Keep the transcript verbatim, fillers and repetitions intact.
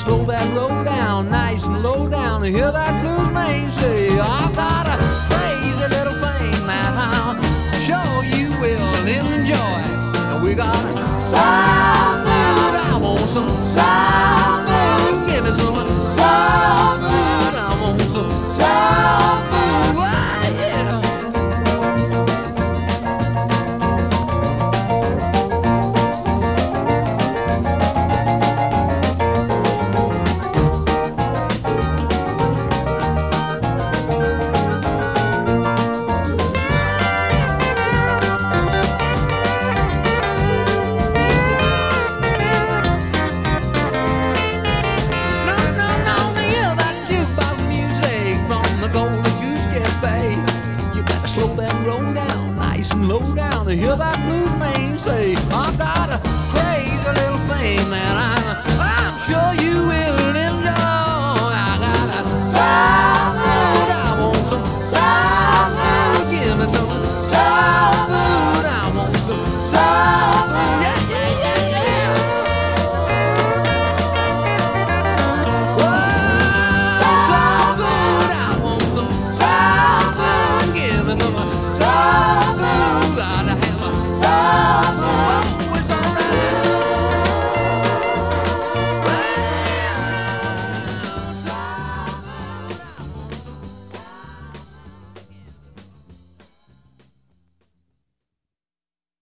slow that roll down, nice and low down, and hear that blues man say, I got a crazy little thing that I'm sure you will enjoy. And we got soul food, I want some soul food, give me some soul food, I want some soul food, ah, yeah. Slow that roll down, nice and low down, to hear that blues man say, I got a crazy little thing that I